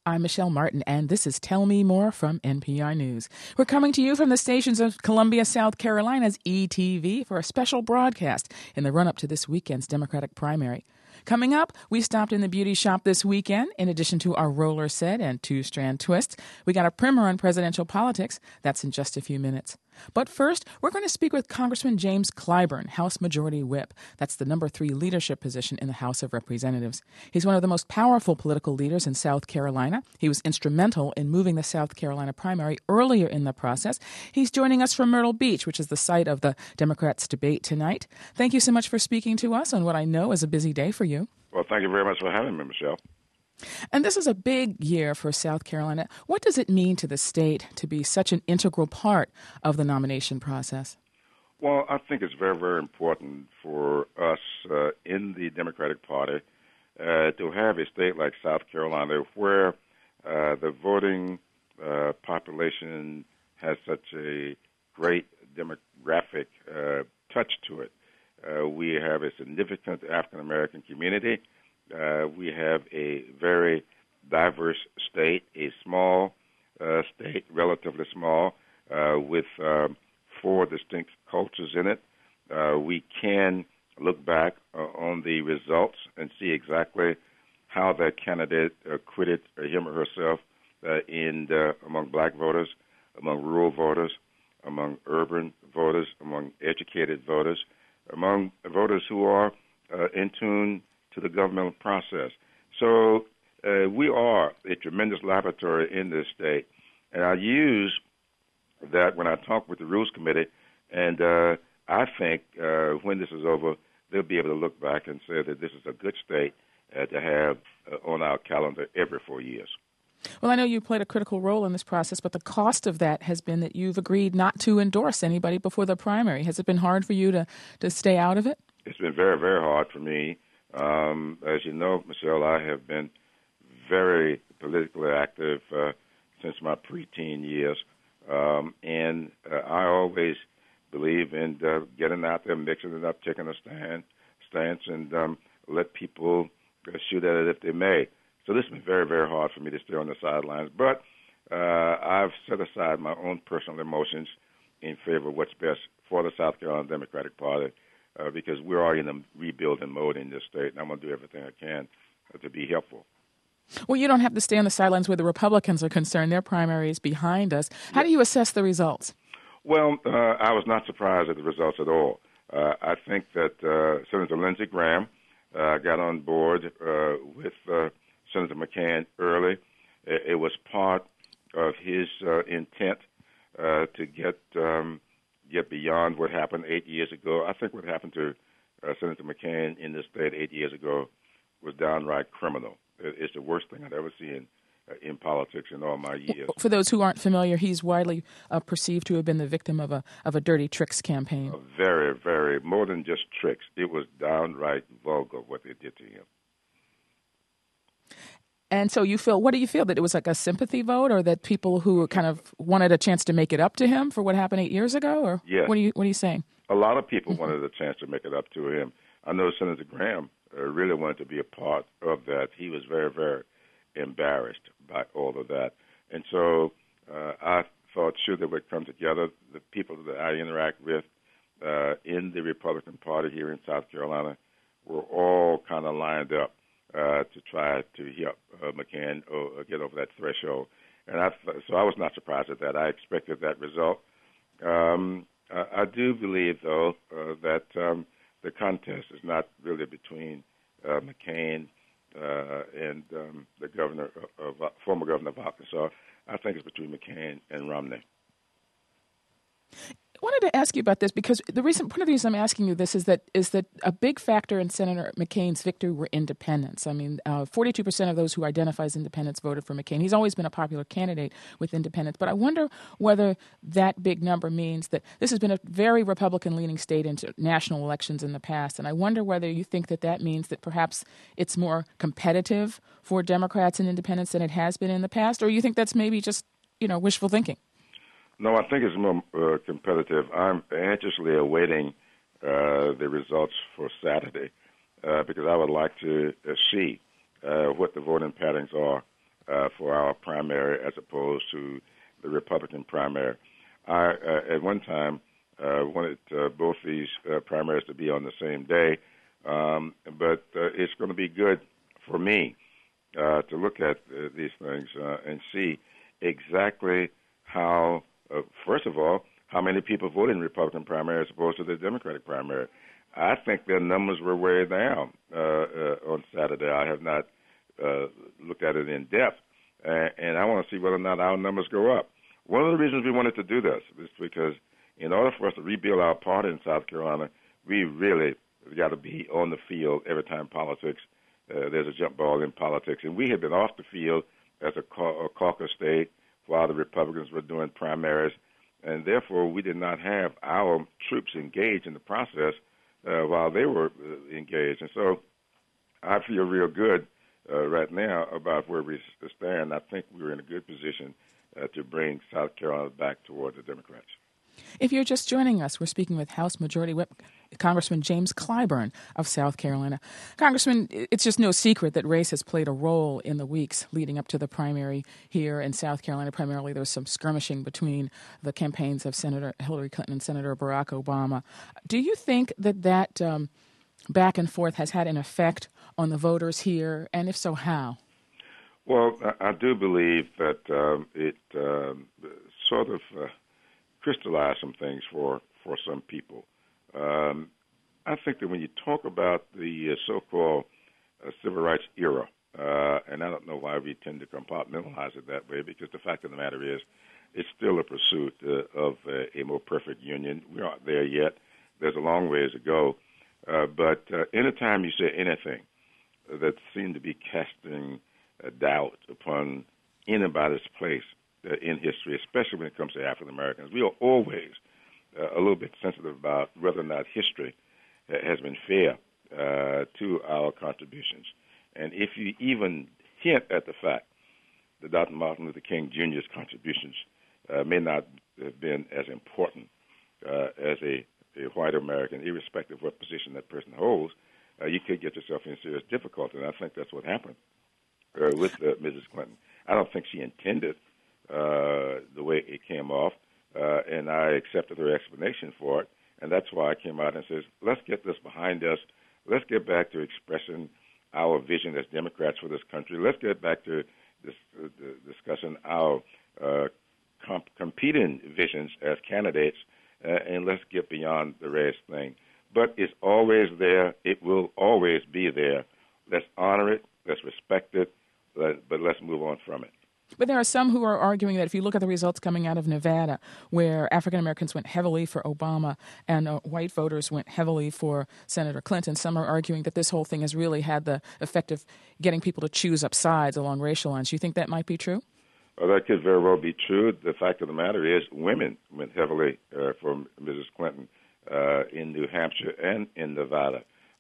I'm Michelle Martin, and this is Tell Me More from NPR News. We're coming to you from the stations of Columbia, South Carolina's ETV for a special broadcast in the run-up to this weekend's Democratic primary. Coming up, we stopped in the beauty shop this weekend. In addition to our roller set and two-strand twists, we got a primer on presidential politics. That's in just a few minutes. But first, we're going to speak with Congressman James Clyburn, House Majority Whip. That's the number 3 leadership position in the House of Representatives. He's one of the most powerful political leaders in South Carolina. He was instrumental in moving the South Carolina primary earlier in the process. He's joining us from Myrtle Beach, which is the site of the Democrats' debate tonight. Thank you so much for speaking to us on what I know is a busy day for you. Well, thank you very much for having me, Michelle. And this is a big year for South Carolina. What does it mean to the state to be such an integral part of the nomination process? Well, I think it's very, very important for us in the Democratic Party to have a state like South Carolina where the voting population has such a great demographic touch to it. We have a significant African-American community. We have a very diverse state, a small state, relatively small, with 4 distinct cultures in it. We can look back on the results and see exactly how that candidate acquitted him or herself among black voters, among rural voters, among urban voters, among educated voters, among voters who are in tune to the governmental process. So we are a tremendous laboratory in this state, and I use that when I talk with the Rules Committee, and I think when this is over, they'll be able to look back and say that this is a good state to have on our calendar every 4 years. Well, I know you played a critical role in this process, but the cost of that has been that you've agreed not to endorse anybody before the primary. Has it been hard for you to stay out of it? It's been very, very hard for me. As you know, Michelle, I have been very politically active since my preteen years, and I always believe in getting out there, mixing it up, taking a stance, and let people shoot at it if they may. So this has been very, very hard for me to stay on the sidelines. But I've set aside my own personal emotions in favor of what's best for the South Carolina Democratic Party because we're already in a rebuilding mode in this state, and I'm going to do everything I can to be helpful. Well, you don't have to stay on the sidelines where the Republicans are concerned. Their primary is behind us. How do you assess the results? Well, I was not surprised at the results at all. I think that Senator Lindsey Graham got on board with Senator McCain early. It was part of his intent to get beyond what happened 8 years ago. I think what happened to Senator McCain in this state 8 years ago was downright criminal. It's the worst thing I've ever seen in politics in all my years. For those who aren't familiar, he's widely perceived to have been the victim of a dirty tricks campaign. Very, very, more than just tricks. It was downright vulgar what they did to him. And so what do you feel, that it was like a sympathy vote, or that people who kind of wanted a chance to make it up to him for what happened 8 years ago? Or yes. What are you saying? A lot of people wanted a chance to make it up to him. I know Senator Graham really wanted to be a part of that. He was very, very embarrassed by all of that. And so I thought, sure, they would come together. The people that I interact with in the Republican Party here in South Carolina were all kind of lined up to try to help McCain get over that threshold. And so I was not surprised at that. I expected that result. I do believe, though, that the contest is not really between McCain and the former governor of Arkansas. I think it's between McCain and Romney. I wanted to ask you about this because one of the reasons I'm asking you this is that a big factor in Senator McCain's victory were independents. I mean, 42% of those who identify as independents voted for McCain. He's always been a popular candidate with independents, but I wonder whether that big number means that this has been a very Republican-leaning state in national elections in the past, and I wonder whether you think that means that perhaps it's more competitive for Democrats and independents than it has been in the past, or you think that's maybe just, wishful thinking? No, I think it's more competitive. I'm anxiously awaiting the results for Saturday because I would like to see what the voting patterns are for our primary as opposed to the Republican primary. I, at one time, wanted both these primaries to be on the same day, but it's going to be good for me to look at these things and see exactly how, first of all, how many people voted in the Republican primary as opposed to the Democratic primary. I think their numbers were way down on Saturday. I have not looked at it in depth, and I want to see whether or not our numbers go up. One of the reasons we wanted to do this is because in order for us to rebuild our party in South Carolina, we really got to be on the field every time politics. There's a jump ball in politics, and we had been off the field as a caucus state while the Republicans were doing primaries, and therefore we did not have our troops engaged in the process while they were engaged. And so I feel real good right now about where we stand. I think we're in a good position to bring South Carolina back toward the Democrats. If you're just joining us, we're speaking with House Majority Whip Congressman James Clyburn of South Carolina. Congressman, it's just no secret that race has played a role in the weeks leading up to the primary here in South Carolina. Primarily, there was some skirmishing between the campaigns of Senator Hillary Clinton and Senator Barack Obama. Do you think that back and forth has had an effect on the voters here, and if so, how? Well, I do believe that it sort of crystallize some things for some people. I think that when you talk about the so-called civil rights era, and I don't know why we tend to compartmentalize it that way, because the fact of the matter is it's still a pursuit of a more perfect union. We aren't there yet. There's a long ways to go. But anytime you say anything that seemed to be casting a doubt upon anybody's place in history, especially when it comes to African Americans, we are always a little bit sensitive about whether or not history has been fair to our contributions. And if you even hint at the fact that Dr. Martin Luther King Jr.'s contributions may not have been as important as a white American, irrespective of what position that person holds, you could get yourself in serious difficulty. And I think that's what happened with Mrs. Clinton. I don't think she intended the way it came off, and I accepted her explanation for it, and that's why I came out and says, let's get this behind us. Let's get back to expressing our vision as Democrats for this country. Let's get back to discussing our competing visions as candidates, and let's get beyond the race thing. But it's always there. It will always be there. Let's honor it. Let's respect it. But let's move on from it. But there are some who are arguing that if you look at the results coming out of Nevada, where African Americans went heavily for Obama and white voters went heavily for Senator Clinton, some are arguing that this whole thing has really had the effect of getting people to choose up sides along racial lines. Do you think that might be true? Well, that could very well be true. The fact of the matter is women went heavily for Mrs. Clinton in New Hampshire and in Nevada.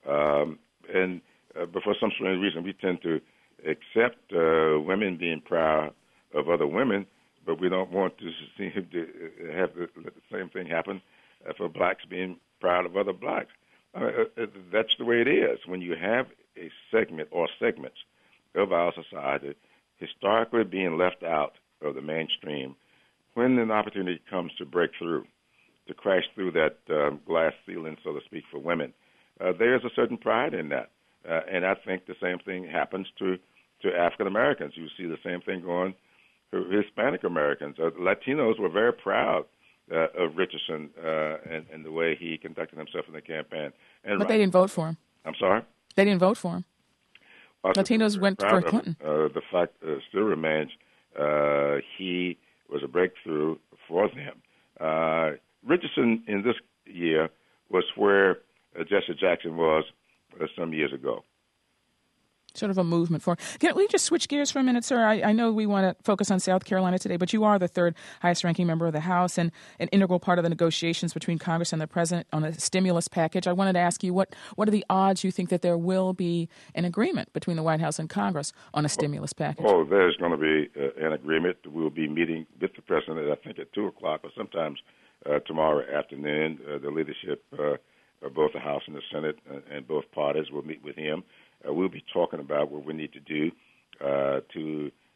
But for some strange reason, we tend to accept women being proud of other women, but we don't want to see to have the same thing happen for blacks being proud of other blacks. That's the way it is. When you have a segment or segments of our society historically being left out of the mainstream, when an opportunity comes to break through, to crash through that glass ceiling, so to speak, for women, there's a certain pride in that. And I think the same thing happens to African Americans. You see the same thing going to Hispanic Americans. Latinos were very proud of Richardson and the way he conducted himself in the campaign. But they didn't vote for him. I'm sorry? They didn't vote for him. Latinos went for Clinton. The fact still remains he was a breakthrough for them. Richardson in this year was where Jesse Jackson was some years ago. Sort of a movement for. Can we just switch gears for a minute, sir? I know we want to focus on South Carolina today, but you are the third highest-ranking member of the House and an integral part of the negotiations between Congress and the President on a stimulus package. I wanted to ask you, what are the odds you think that there will be an agreement between the White House and Congress on a stimulus package? Oh, there's going to be an agreement. We'll be meeting with the President, I think, at 2 o'clock or sometimes tomorrow afternoon. The leadership of both the House and the Senate and both parties will meet with him. We'll be talking about what we need to do to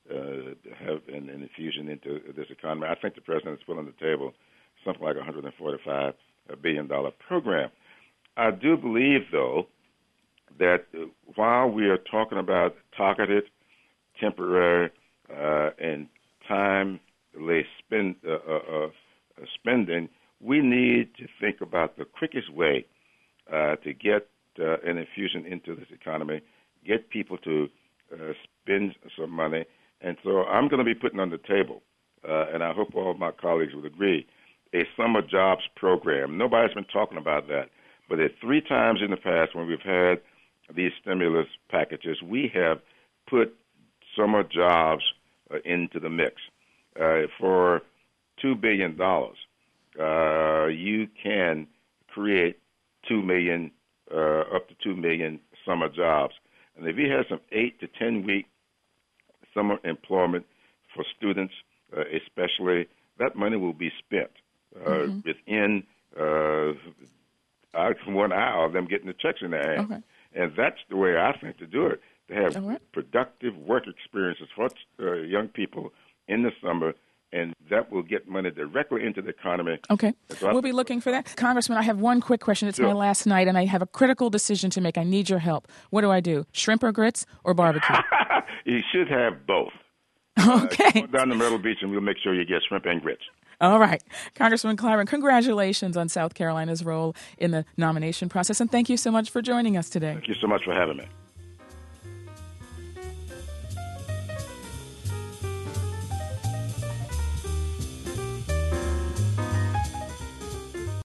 have an infusion into this economy. I think the president has put on the table something like $145 billion program. I do believe, though, that while we are talking about targeted, temporary, and timely spending, we need to think about the quickest way to get an infusion into this economy, get people to spend some money. And so I'm going to be putting on the table, and I hope all of my colleagues would agree, a summer jobs program. Nobody's been talking about that. But at 3 times in the past when we've had these stimulus packages, we have put summer jobs into the mix. For $2 billion, you can create 2 million, up to 2 million summer jobs. And if you have some 8 to 10 week summer employment for students, especially, that money will be spent within 1 hour of them getting the checks in their hand. Okay. And that's the way I think to do it, to have productive work experiences for young people in the summer, and that will get money directly into the economy. Okay. So we'll be looking for that. Congressman, I have one quick question. It's my last night, and I have a critical decision to make. I need your help. What do I do? Shrimp or grits or barbecue? You should have both. Okay. Go down to Myrtle Beach, and we'll make sure you get shrimp and grits. All right. Congressman Clyburn, congratulations on South Carolina's role in the nomination process, and thank you so much for joining us today. Thank you so much for having me.